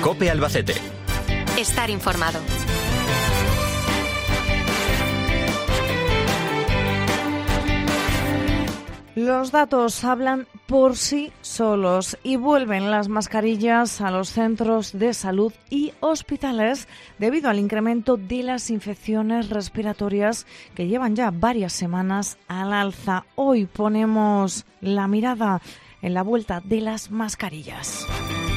COPE Albacete. Estar informado. Los datos hablan por sí solos y vuelven las mascarillas a los centros de salud y hospitales debido al incremento de las infecciones respiratorias que llevan ya varias semanas al alza. Hoy ponemos la mirada en la vuelta de las mascarillas.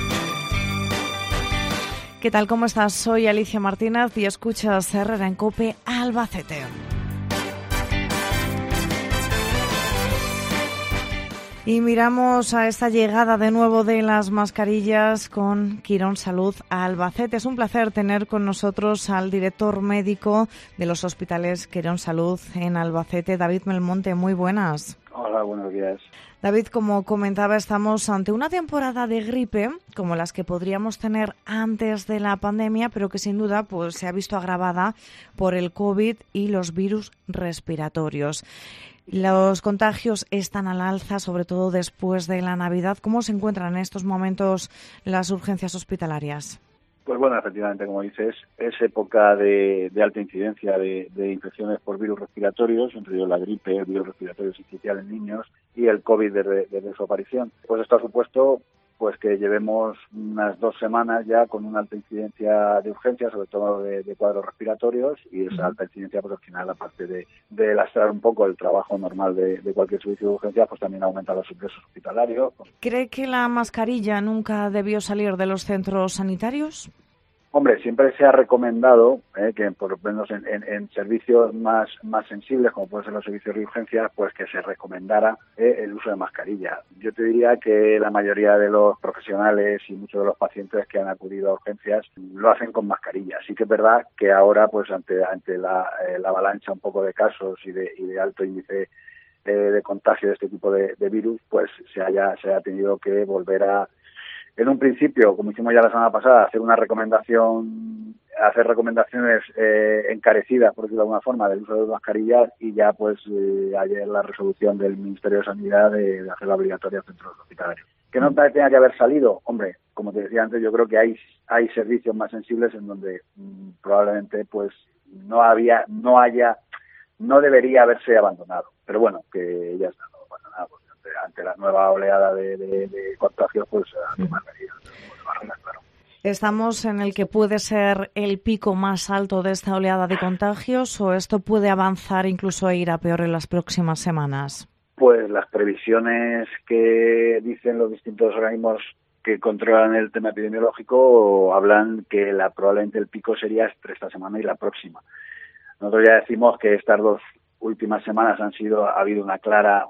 ¿Qué tal? ¿Cómo estás? Soy Alicia Martínez y escuchas Herrera en COPE Albacete. Y miramos a esta llegada de nuevo de las mascarillas con Quirón Salud a Albacete. Es un placer tener con nosotros al director médico de los hospitales Quirón Salud en Albacete, David Belmonte. Muy buenas. Hola, buenos días. David, como comentaba, estamos ante una temporada de gripe como las que podríamos tener antes de la pandemia, pero que sin duda pues se ha visto agravada por el COVID y los virus respiratorios. Los contagios están al alza, sobre todo después de la Navidad. ¿Cómo se encuentran en estos momentos las urgencias hospitalarias? Pues bueno, efectivamente, como dices, es época de alta incidencia de infecciones por virus respiratorios, entre ellos la gripe, el virus respiratorio sincicial en niños y el COVID desde su aparición. Pues esto ha supuesto pues que llevemos unas 2 semanas ya con una alta incidencia de urgencias, sobre todo de cuadros respiratorios, y esa alta incidencia, pues al final, aparte de lastrar un poco el trabajo normal de cualquier servicio de urgencias, pues también aumenta los ingresos hospitalarios. ¿Cree que la mascarilla nunca debió salir de los centros sanitarios? Hombre, siempre se ha recomendado que por lo menos en servicios más sensibles, como pueden ser los servicios de urgencias, pues que se recomendara el uso de mascarilla. Yo te diría que la mayoría de los profesionales y muchos de los pacientes que han acudido a urgencias lo hacen con mascarilla. Sí que es verdad que ahora, pues ante la avalancha un poco de casos y de alto índice de contagio de este tipo de virus, pues se haya tenido que volver a, en un principio, como hicimos ya la semana pasada, hacer recomendaciones encarecidas, por decirlo de alguna forma, del uso de mascarillas, y ya pues ayer la resolución del Ministerio de Sanidad de hacerla obligatoria en centros hospitalarios. ¿Que no tenga que haber salido? Hombre, como te decía antes, yo creo que hay servicios más sensibles en donde probablemente pues no debería haberse abandonado. Pero bueno, que ya está, no pasa nada. Ante la nueva oleada de contagios, pues a tomar medidas, claro. ¿Estamos en el que puede ser el pico más alto de esta oleada de contagios o esto puede avanzar incluso a ir a peor en las próximas semanas? Pues las previsiones que dicen los distintos organismos que controlan el tema epidemiológico hablan que probablemente el pico sería entre esta semana y la próxima. Nosotros ya decimos que estas 2 últimas semanas ha habido una clara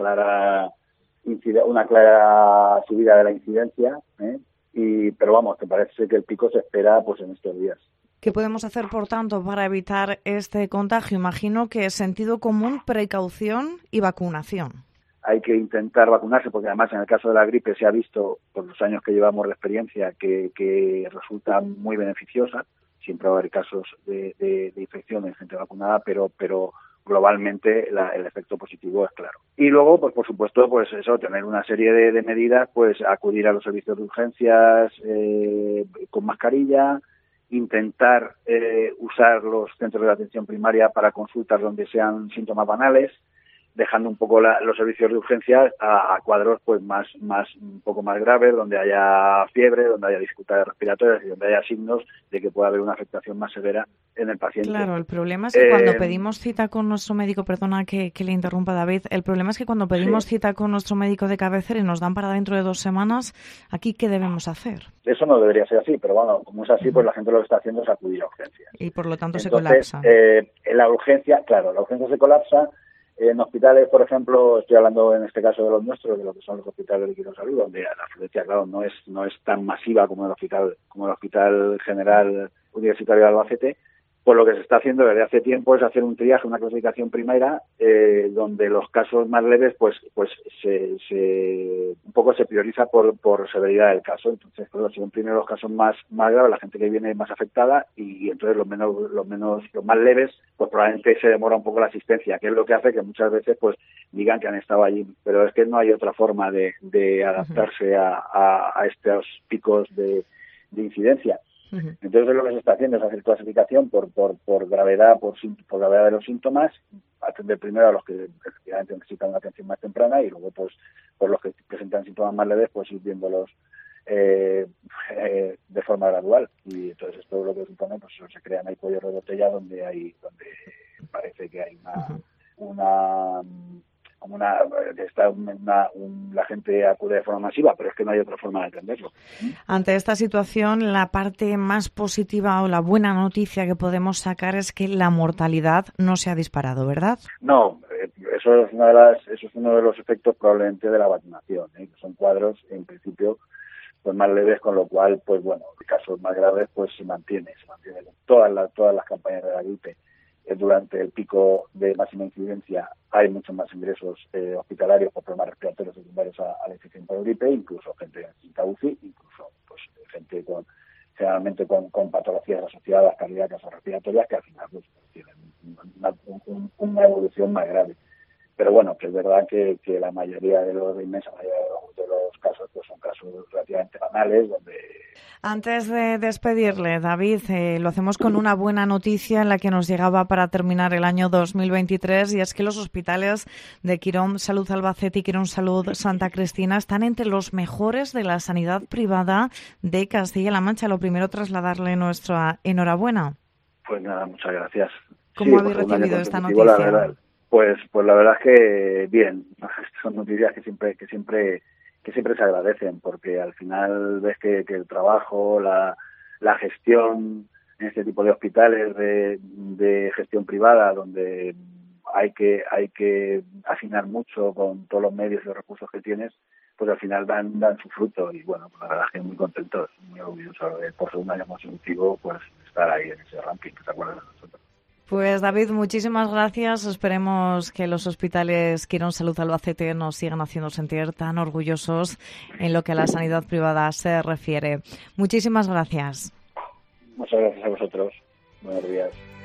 subida de la incidencia, pero vamos, que parece que el pico se espera pues en estos días. ¿Qué podemos hacer, por tanto, para evitar este contagio? Imagino que sentido común, precaución y vacunación. Hay que intentar vacunarse porque además en el caso de la gripe se ha visto por los años que llevamos de experiencia que resulta muy beneficiosa. Siempre va a haber casos de infección en gente vacunada, pero globalmente el efecto positivo es claro. Y luego, pues por supuesto, pues eso, tener una serie de medidas, pues acudir a los servicios de urgencias con mascarilla, intentar usar los centros de atención primaria para consultas donde sean síntomas banales, dejando un poco los servicios de urgencias a cuadros pues un poco más graves, donde haya fiebre, donde haya dificultades respiratorias y donde haya signos de que pueda haber una afectación más severa en el paciente. Claro, el problema es que cuando pedimos cita con nuestro médico, perdona que le interrumpa, David, el problema es que cuando pedimos cita con nuestro médico de cabecera y nos dan para dentro de 2 semanas, ¿aquí qué debemos hacer? Eso no debería ser así, pero bueno, como es así, pues la gente lo que está haciendo es acudir a urgencias. Y por lo tanto Entonces, se colapsa. La urgencia se colapsa. En hospitales, por ejemplo, estoy hablando en este caso de los nuestros, de lo que son los hospitales de Quirón Salud, donde la afluencia, claro, no es tan masiva como el Hospital General Universitario de Albacete. Pues lo que se está haciendo desde hace tiempo es hacer un triaje, una clasificación primera, donde los casos más leves, pues un poco se prioriza por severidad del caso. Entonces, pues, según primero los casos más graves, la gente que viene más afectada, y entonces los más leves, pues probablemente se demora un poco la asistencia, que es lo que hace que muchas veces pues digan que han estado allí. Pero es que no hay otra forma de adaptarse a estos picos de incidencia. Entonces lo que se está haciendo es hacer clasificación por gravedad, por gravedad de los síntomas, atender primero a los que efectivamente necesitan una atención más temprana y luego pues por los que presentan síntomas más leves pues ir viéndolos de forma gradual. Y entonces esto lo que supone pues se crean ahí cuellos de botella donde parece que hay la gente acude de forma masiva, pero es que no hay otra forma de entenderlo. Ante esta situación, la parte más positiva o la buena noticia que podemos sacar es que la mortalidad no se ha disparado, ¿verdad? No, eso es uno de los efectos probablemente de la vacunación, que son cuadros en principio pues más leves, con lo cual pues bueno, en casos más graves pues se mantiene todas las campañas de la gripe. Durante el pico de máxima incidencia hay muchos más ingresos hospitalarios por problemas respiratorios secundarios a la infección por gripe, incluso gente en UCI, incluso pues gente generalmente con patologías asociadas cardíacas o respiratorias que al final pues tienen una evolución más grave. Pero bueno, que es verdad que la inmensa mayoría de los casos pues son casos relativamente banales donde... Antes de despedirle, David, lo hacemos con una buena noticia en la que nos llegaba para terminar el año 2023, y es que los hospitales de Quirón Salud Albacete y Quirón Salud Santa Cristina están entre los mejores de la sanidad privada de Castilla-La Mancha. Lo primero, trasladarle nuestra enhorabuena. Pues nada, muchas gracias. ¿Cómo habéis recibido esta noticia? La verdad, pues la verdad es que bien. Son noticias que siempre se agradecen, porque al final ves que el trabajo, la gestión en este tipo de hospitales de gestión privada, donde hay que afinar mucho con todos los medios y los recursos que tienes, pues al final dan su fruto. Y bueno, pues la verdad es que muy contentos, muy orgullosos de por segundo año consecutivo pues estar ahí en ese ranking que se acuerdan de nosotros. Pues David, muchísimas gracias. Esperemos que los hospitales Quirón Salud Albacete nos sigan haciendo sentir tan orgullosos en lo que a la sanidad privada se refiere. Muchísimas gracias. Muchas gracias a vosotros. Buenos días.